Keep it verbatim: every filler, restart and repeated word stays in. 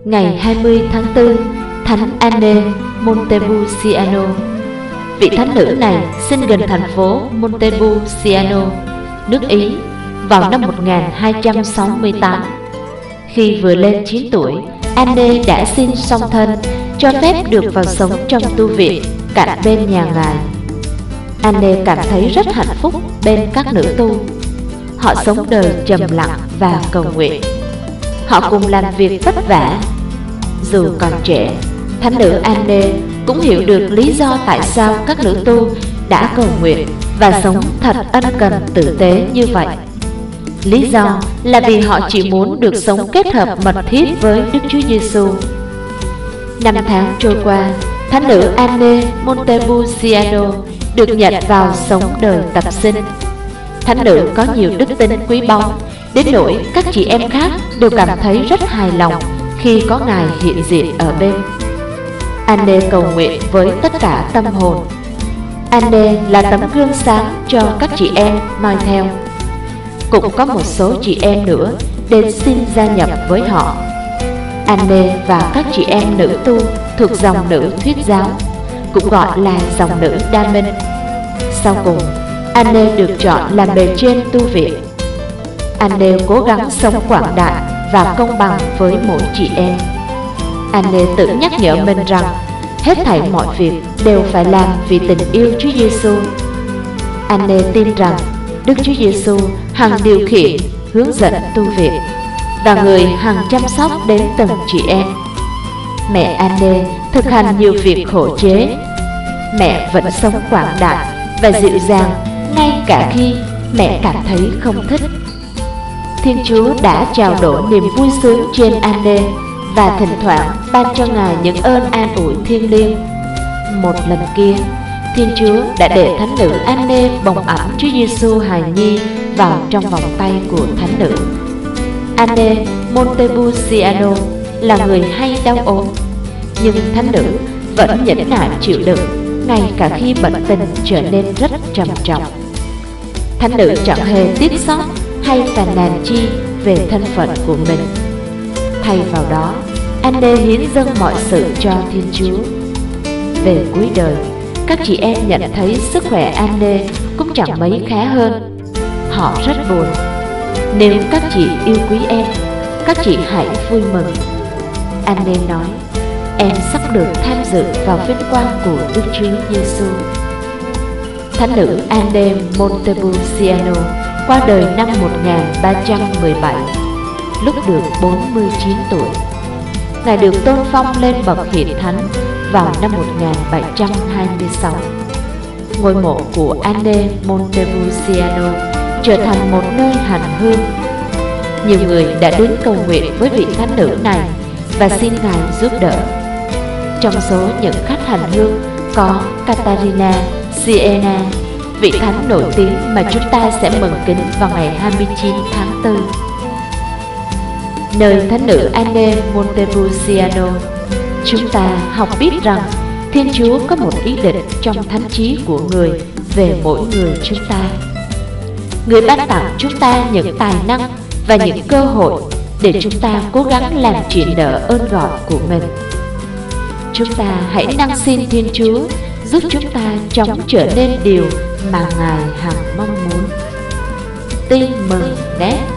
Ngày hai mươi tháng tư, Thánh Anne Montepulciano. Vị thánh nữ này sinh gần thành phố Montepulciano, nước Ý, vào năm một nghìn hai trăm sáu mươi tám. Khi vừa lên chín tuổi, Anne đã xin song thân, cho phép được vào sống trong tu viện cạnh bên nhà ngài. Anne cảm thấy rất hạnh phúc bên các nữ tu. Họ sống đời trầm lặng và cầu nguyện. Họ cùng làm việc vất vả. Dù còn trẻ, thánh nữ Anne cũng hiểu được lý do tại sao các nữ tu đã cầu nguyện và sống thật ân cần tử tế như vậy. Lý do là vì họ chỉ muốn được sống kết hợp mật thiết với Đức Chúa Giêsu. Năm tháng trôi qua, thánh nữ Anne Montepulciano được nhận vào sống đời tập sinh. Thánh nữ có nhiều đức tính quý báu, đến nỗi các chị em khác đều cảm thấy rất hài lòng khi có ngài hiện diện ở bên. Anne cầu nguyện với tất cả tâm hồn. Anne là tấm gương sáng cho các chị em noi theo. Cũng có một số chị em nữa đến xin gia nhập với họ. Anne và các chị em nữ tu thuộc dòng nữ thuyết giáo, cũng gọi là dòng nữ đa minh. Sau cùng, Anne được chọn làm bề trên tu viện. Anne cố gắng sống quảng đại và công bằng với mỗi chị em. Anne tự nhắc nhở mình rằng hết thảy mọi việc đều phải làm vì tình yêu Chúa Giêsu. Anne tin rằng Đức Chúa Giêsu hằng điều khiển, hướng dẫn tu viện, và người hằng chăm sóc đến từng chị em. Mẹ Anne thực hành nhiều việc khổ chế. Mẹ vẫn sống quảng đại và dịu dàng ngay cả khi mẹ cảm thấy không thích. Thiên Chúa đã trao đổ niềm vui sướng trên Anne và thỉnh thoảng ban cho ngài những ơn an ủi thiêng liêng. Một lần kia, Thiên Chúa đã để thánh nữ Anne bồng ẵm Chúa Giêsu hài nhi vào trong vòng tay của thánh nữ. Anne Montepulciano là người hay đau ốm, nhưng thánh nữ vẫn nhẫn nại chịu đựng ngay cả khi bệnh tình trở nên rất trầm trọng. Thánh nữ chẳng hề tiếc sót hay phàn nàn chi về thân phận của mình. Thay vào đó, Anne hiến dâng mọi sự cho Thiên Chúa. Về cuối đời, các chị em nhận thấy sức khỏe Anne cũng chẳng mấy khá hơn. Họ rất buồn. Nếu các chị yêu quý em, các chị hãy vui mừng. Anne nói, em sắp được tham dự vào vinh quang của Đức Chúa Giêsu. Thánh nữ Anne Montepulciano qua đời năm một nghìn ba trăm mười bảy, lúc được bốn mươi chín tuổi. Ngài được tôn phong lên bậc hiển thánh vào năm một nghìn bảy trăm hai mươi sáu. Ngôi mộ của Anne Montepulciano trở thành một nơi hành hương. Nhiều người đã đến cầu nguyện với vị thánh nữ này và xin ngài giúp đỡ. Trong số những khách hành hương có Catarina Siena, vị thánh nổi tiếng mà chúng ta sẽ mừng kính vào ngày hai mươi chín tháng tư. Nơi thánh nữ Anne Montepulciano, chúng ta học biết rằng Thiên Chúa có một ý định trong thánh trí của người về mỗi người chúng ta. Người ban tặng chúng ta những tài năng và những cơ hội để chúng ta cố gắng làm triển nở ơn gọi của mình. Chúng ta hãy năng xin Thiên Chúa giúp chúng ta chóng trở nên điều mà Ngài hằng mong muốn. Tin mừng nhé!